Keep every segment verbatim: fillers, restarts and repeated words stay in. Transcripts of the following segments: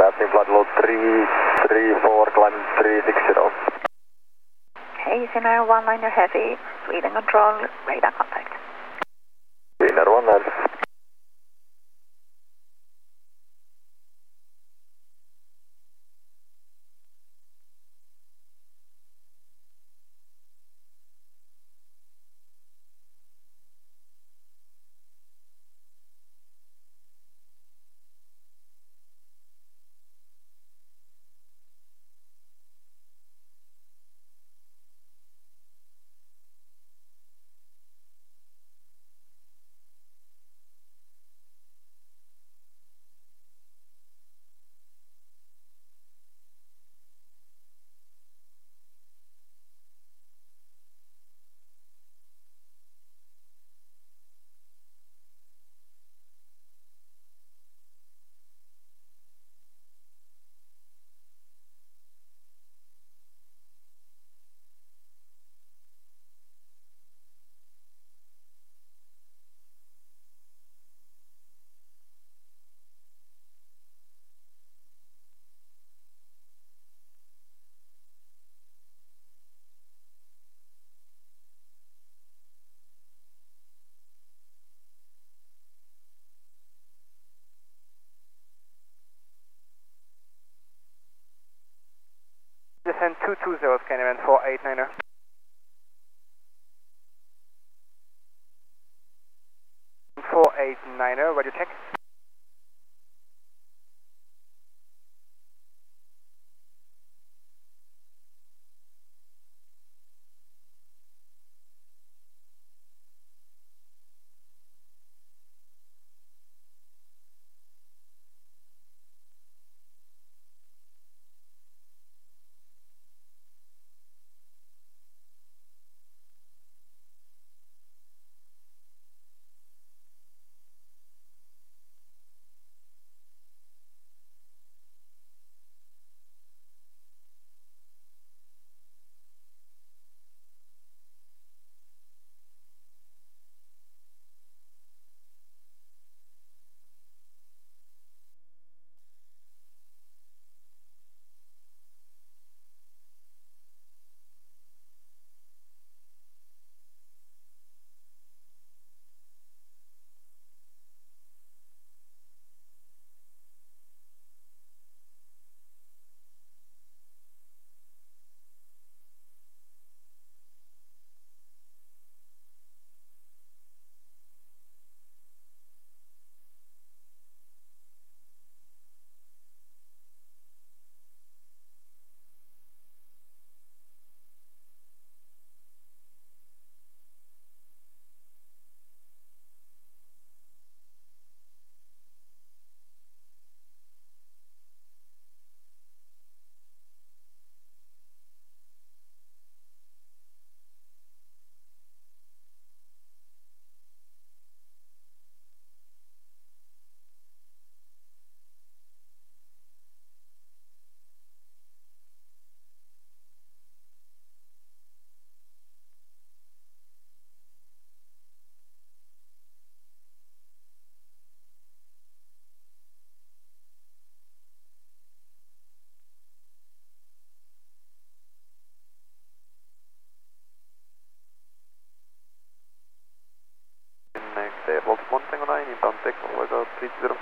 passing flight level three three four, climb three six zero. Okay, Finnair one liner heavy, Sweden control, radar contact. Finnair one nine. Descend two two zero, Skyline four eight niner. four eight niner, radio check. Next day, Volt one Tango nine, inbound take over three zero.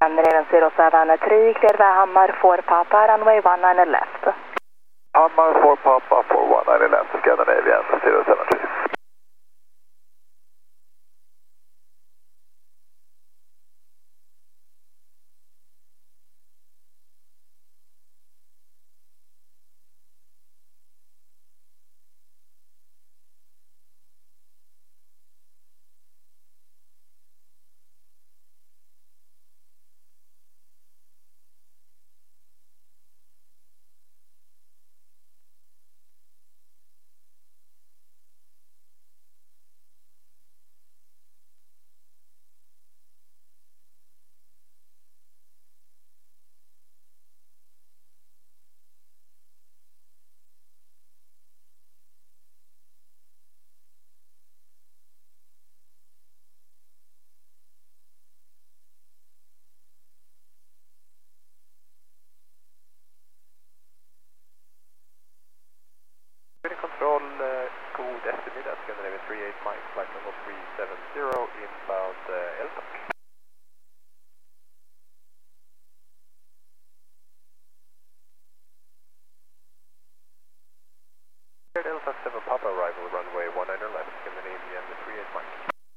Scandinavian zero seven three, clear by Hammar for Papa, runway one nine left. Hammar for Papa for one nine left, Scandinavian zero seven three. Control, uh, code estimated, Scandinavian three eight Mike, flight level three seven zero, inbound uh, L T O C. Delta seven Papa arrival, runway one nine left, Scandinavian three eight Mike.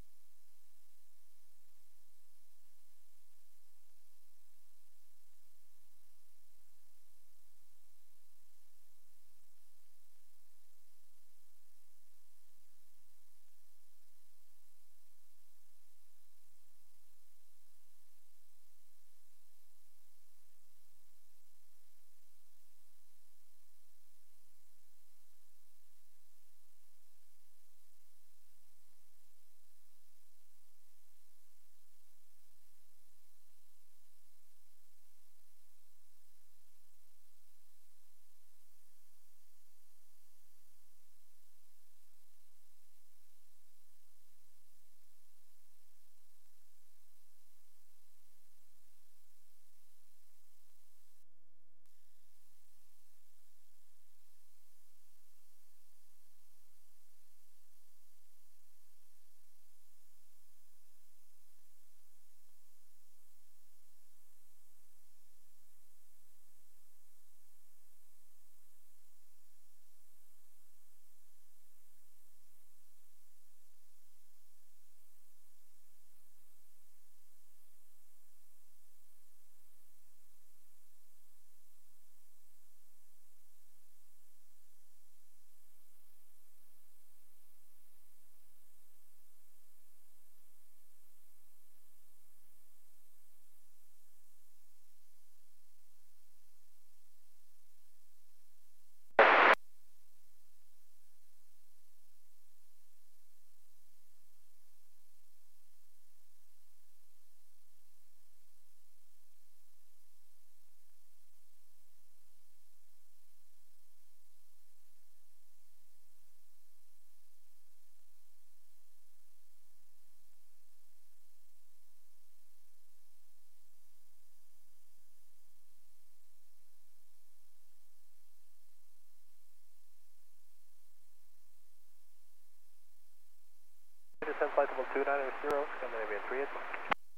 Descent flight level two nine zero, Scandinavian three eight Mike.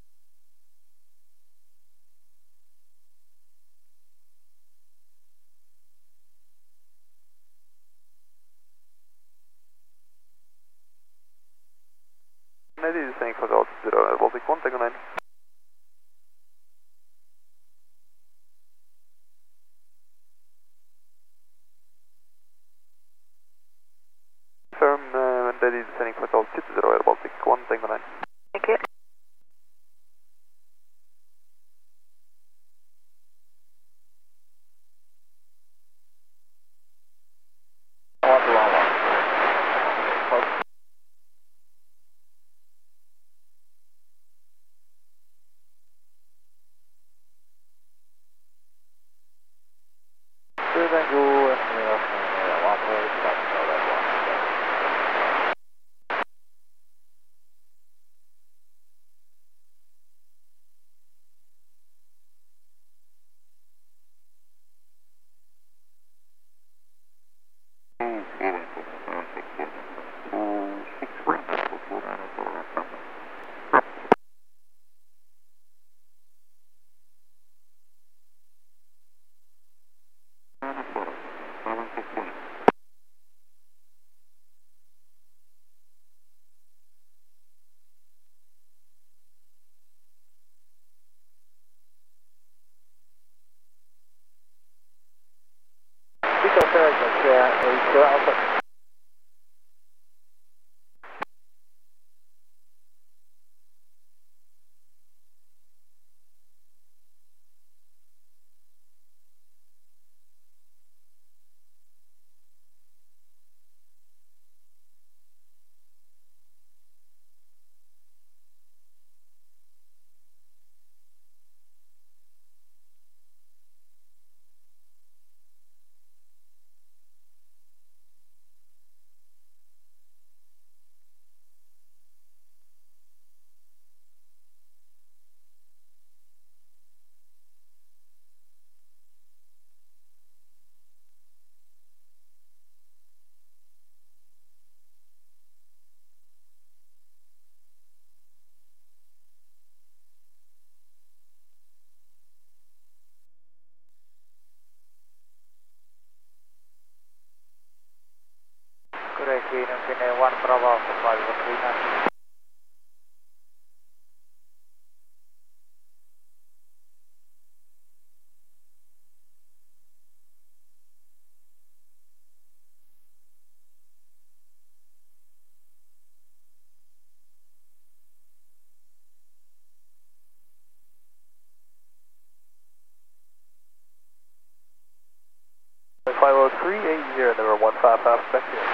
Maybe the same for the zero, Baltic one, take a nine. Confirm, uh, and that is descending for the zero, Air Baltic one, take a nine. Thank you. Sweden, Finnair one Bravo Alpha five one three nine. five oh three eight zero, number one five five, back here.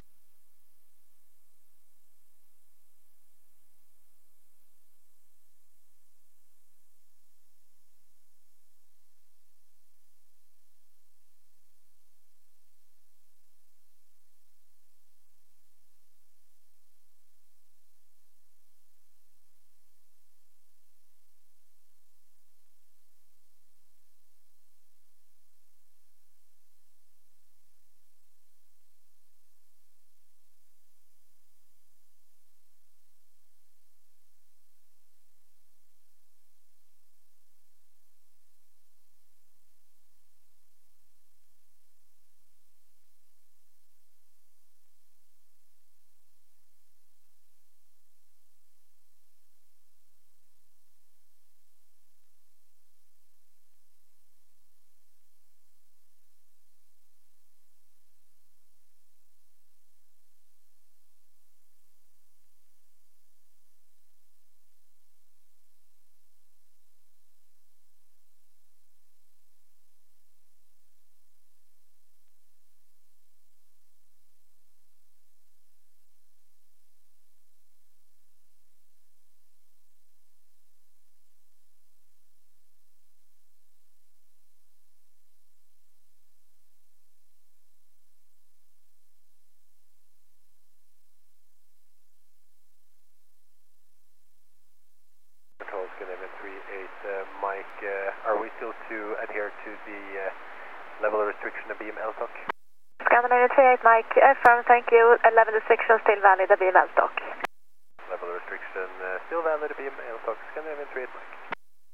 Control Scandinavian three eight, uh, Mike, uh, are we still to adhere to the uh, level restriction of beam L-stock? Scandinavian three eight Mike, affirm, thank you. Level restriction still valid, the beam L-stock. Level restriction uh, still valid, beam L-stock, Scandinavian three eight Mike.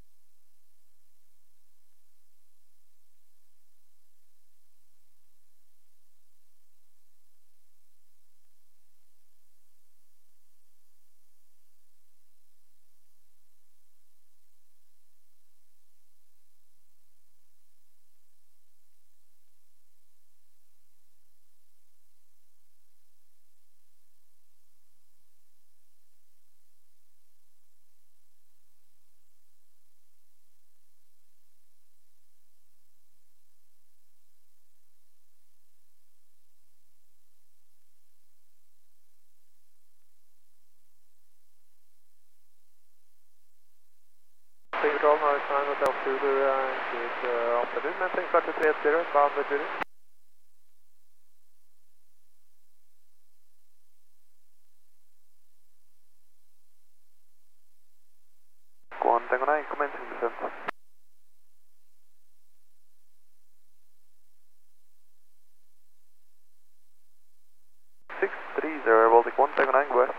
Big Control, Norris nine Hotel Zulu, uh, good uh, afternoon, maintain flight three eight zero, bound with Judy. Go on, Tango nine, commencing descent. six three zero, Baltic one, Tango nine, go ahead.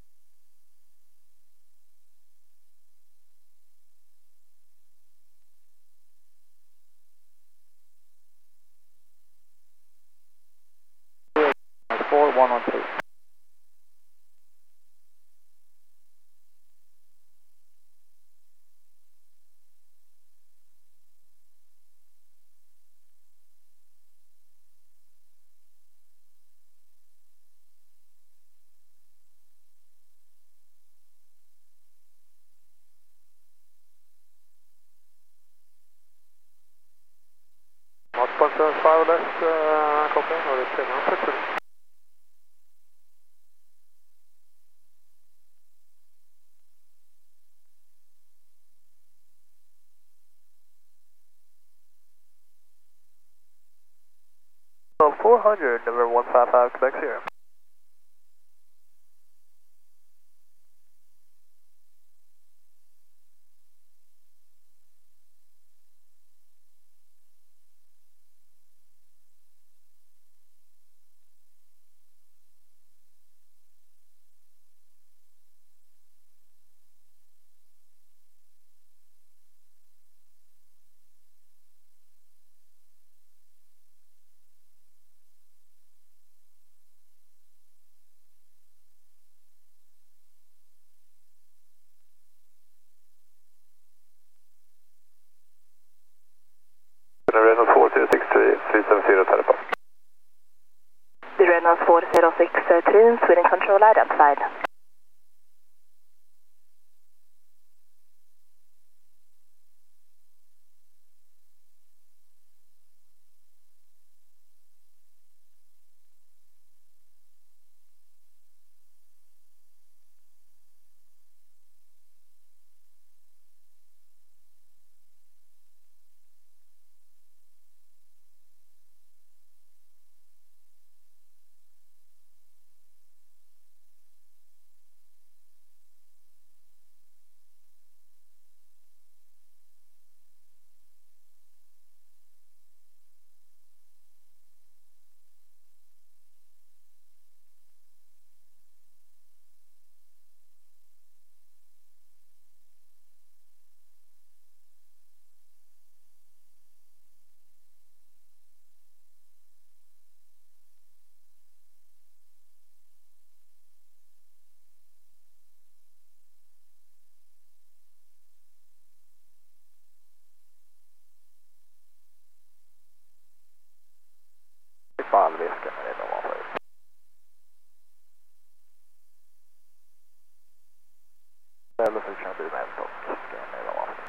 four one one two. one point seven five left, uh, copy, or it's ten on So four hundred, number one five five, Quebec Sierra. zero six three, Sweden control identified. Valviska med det var för. Eller så kan du med en topp. Ska det vara.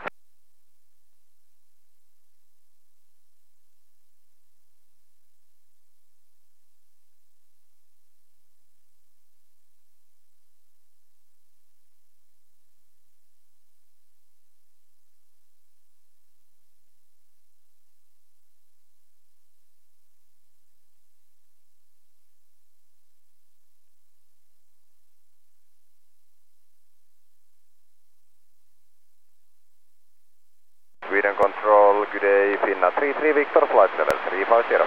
Sweden control, good day, Finna three three Victor, flight level three five zero.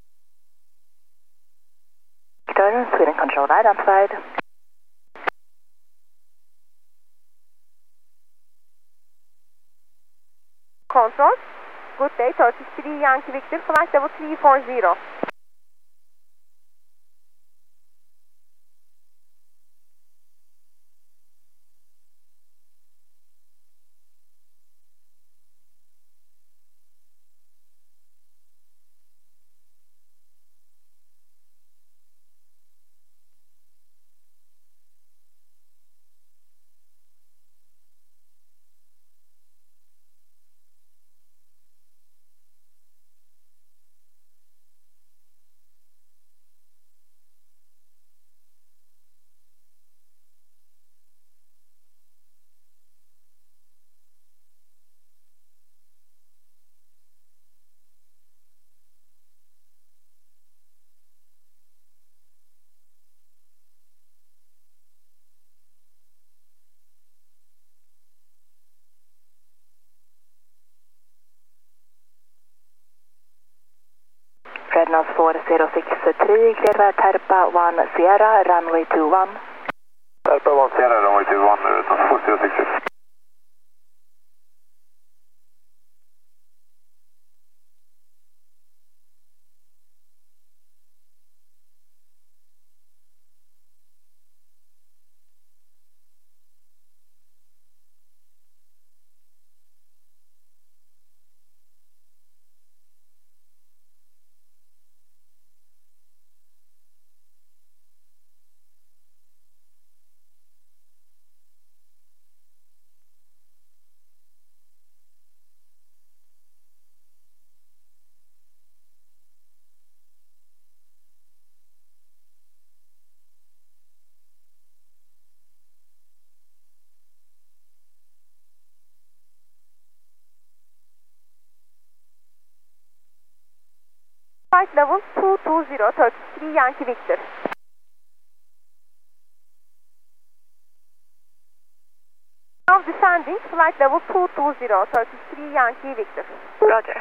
Victor, Sweden control identified. Control, good day, Turkish three Yankee Victor, flight level three four zero. Frednose four zero six three, clear Terpa one Sierra, runway two one. Terpa one Sierra, runway two one, uh, four zero six six. Flight level two two zero, Turkish three Yankee Victor. Now descending, flight level two two zero, Turkish three Yankee Victor. Roger.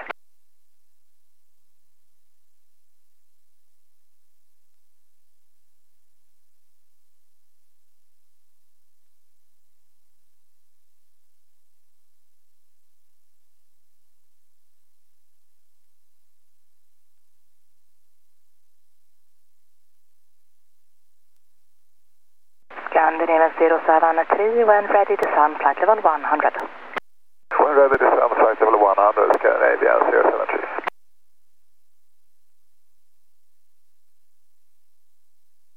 Scandinavian zero seven three, when ready to descend, flight level one hundred. When ready to descend, flight level one hundred, Scandinavian zero seven three.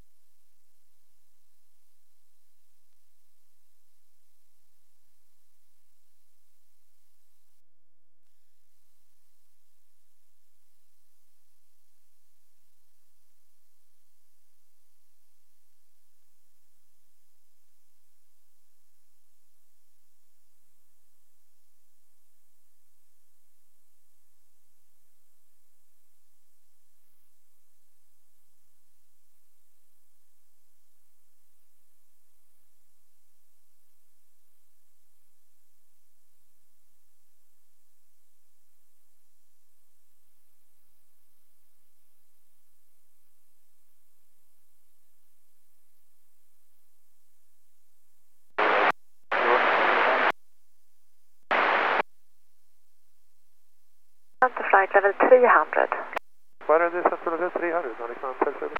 flight level three hundred. Flight descent level three hundred, Alexander Service.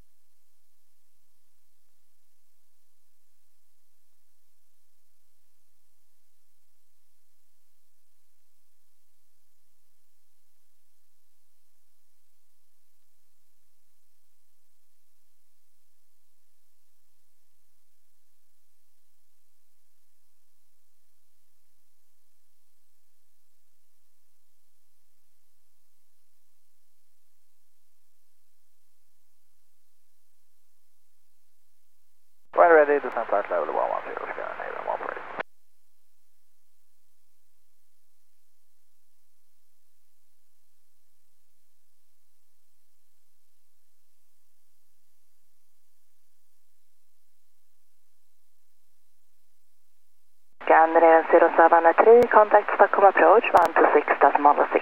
When ready, descent flight level one one zero, scan Navy one four eight. Scan zero seven three, contact Stockholm approach one two six decimal six.